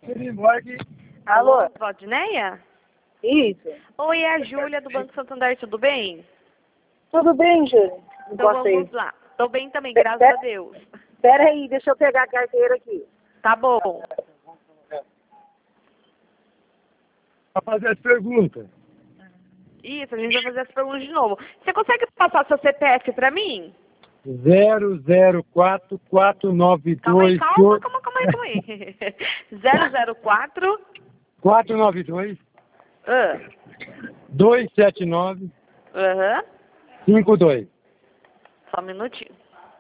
Alô? Valdneia? Isso. Oi, é a Júlia do Banco Santander, tudo bem? Tudo bem, Júlia? Então vamos lá. Tô bem também, graças a Deus. Espera aí, deixa eu pegar a carteira aqui. Tá bom. Para fazer as perguntas. Isso, a gente vai fazer as perguntas de novo. Você consegue passar seu CPF pra mim? 004492. Calma aí. 004 492 279 Aham. 52. Só um minutinho.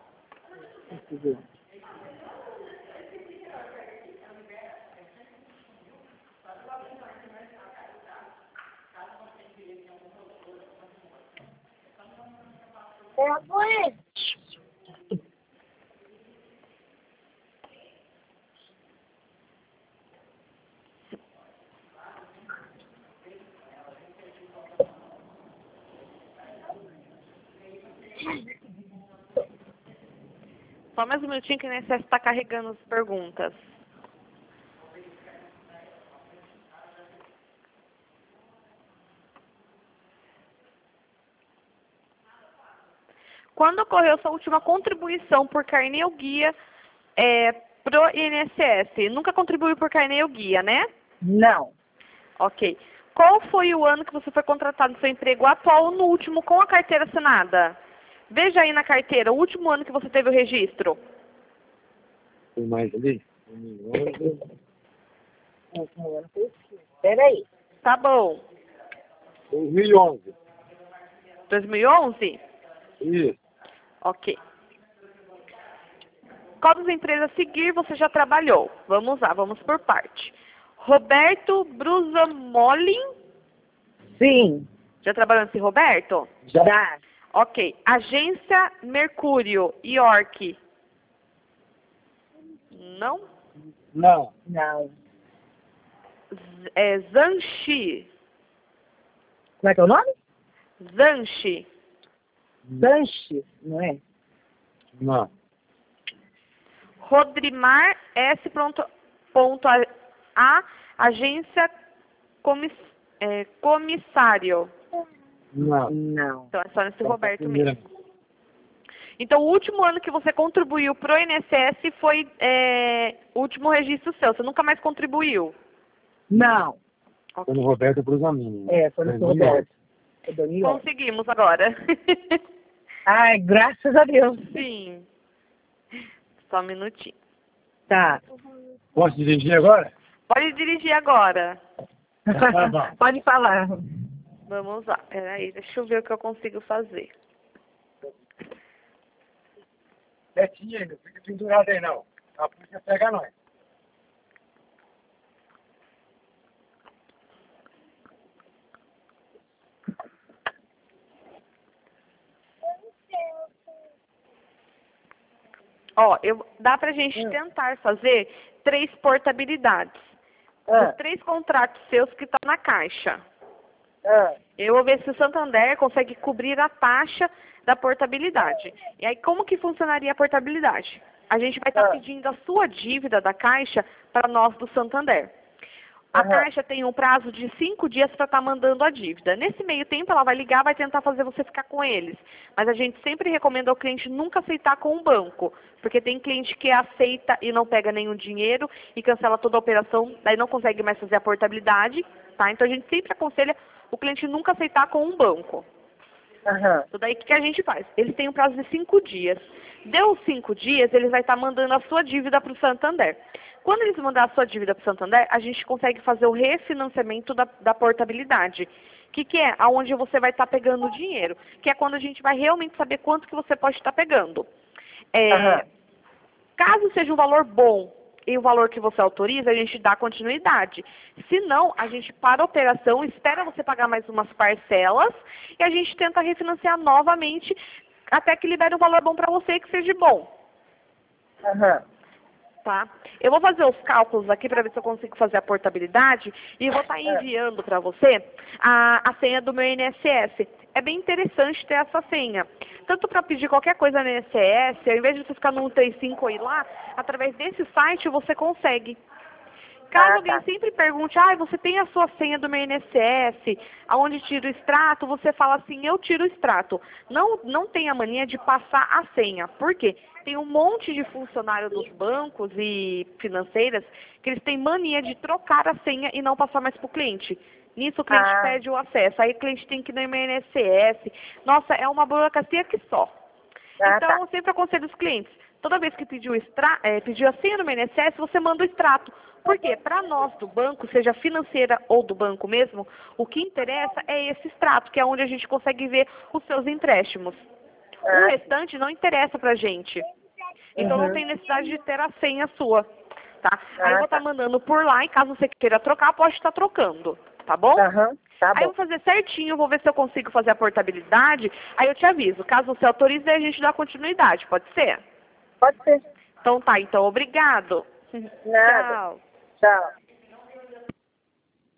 Só mais um minutinho que o INSS está carregando as perguntas. Quando ocorreu sua última contribuição por carnê ou guia pro INSS? Nunca contribuiu por carnê ou guia, né? Não. Ok. Qual foi o ano que você foi contratado no seu emprego atual ou no último com a carteira assinada? Veja aí na carteira, o último ano que você teve o registro. Tem mais ali? 2011. Espera aí. Tá bom. 2011. 2011? Isso. Ok. Qual das empresas a seguir você já trabalhou? Vamos lá, vamos por parte. Roberto Brusamolin. Sim. Já trabalhou nesse Roberto? Já. Ok. Agência Mercúrio, York. Não? Não. Não. Zanchi. Como é que é o nome? Zanchi. Sanches, não é? Não. Rodrimar S. Ponto A. Agência Comissário. Não. Não. Então é só nesse Roberto mesmo. Então o último ano que você contribuiu pro INSS foi o último registro seu. Você nunca mais contribuiu? Não. Foi no Roberto Brusamini. Foi no Roberto. É 2011. Conseguimos agora. Ai, graças a Deus. Sim. Só um minutinho. Tá. Posso dirigir agora? Pode dirigir agora. Tá bom. Pode falar. Vamos lá. Peraí, deixa eu ver o que eu consigo fazer. Betinho, não fica pendurado aí não. A polícia pega nós. Ó, dá pra gente tentar fazer 3 portabilidades. Os 3 contratos seus que estão na caixa. Eu vou ver se o Santander consegue cobrir a taxa da portabilidade. E aí, como que funcionaria a portabilidade? A gente vai estar pedindo a sua dívida da Caixa para nós do Santander. A Caixa tem um prazo de 5 dias para estar mandando a dívida. Nesse meio tempo, ela vai ligar, vai tentar fazer você ficar com eles. Mas a gente sempre recomenda ao cliente nunca aceitar com o banco. Porque tem cliente que aceita e não pega nenhum dinheiro e cancela toda a operação, daí não consegue mais fazer a portabilidade, tá? Então a gente sempre aconselha o cliente nunca aceitar com um banco. Então daí o que a gente faz? Eles têm um prazo de 5 dias. Deu 5 dias, eles vão estar mandando a sua dívida para o Santander. Quando eles mandar a sua dívida para o Santander, a gente consegue fazer o refinanciamento da portabilidade. Que é aonde você vai estar pegando o dinheiro. Que é quando a gente vai realmente saber quanto que você pode estar pegando. Caso seja um valor bom e o valor que você autoriza, a gente dá continuidade. Se não, a gente para a operação, espera você pagar mais umas parcelas e a gente tenta refinanciar novamente até que libere um valor bom para você e que seja bom. Tá? Eu vou fazer os cálculos aqui para ver se eu consigo fazer a portabilidade e vou estar enviando para você a senha do meu INSS. É bem interessante ter essa senha. Tanto para pedir qualquer coisa no INSS, ao invés de você ficar no 135 ou ir lá, através desse site você consegue. Caso alguém sempre pergunte, você tem a sua senha do meu INSS, aonde tira o extrato, você fala assim, eu tiro o extrato. Não tenha mania de passar a senha. Por quê? Tem um monte de funcionário dos bancos e financeiras que eles têm mania de trocar a senha e não passar mais para o cliente. Nisso o cliente perde o acesso. Aí o cliente tem que ir no INSS. Nossa, é uma burocracia que só. Então, eu sempre aconselho os clientes, toda vez que pediu a senha do meu INSS, você manda o extrato. Por quê? Para nós do banco, seja financeira ou do banco mesmo, o que interessa é esse extrato, que é onde a gente consegue ver os seus empréstimos. O restante não interessa pra gente. Então não tem necessidade de ter a senha sua. Tá? Aí eu vou estar mandando por lá e caso você queira trocar, pode estar trocando. Tá bom? Tá Aí eu vou fazer certinho, vou ver se eu consigo fazer a portabilidade. Aí eu te aviso. Caso você autorize, a gente dá continuidade. Pode ser? Pode ser. Então tá. Então, obrigado. Nada. Tchau. Tchau.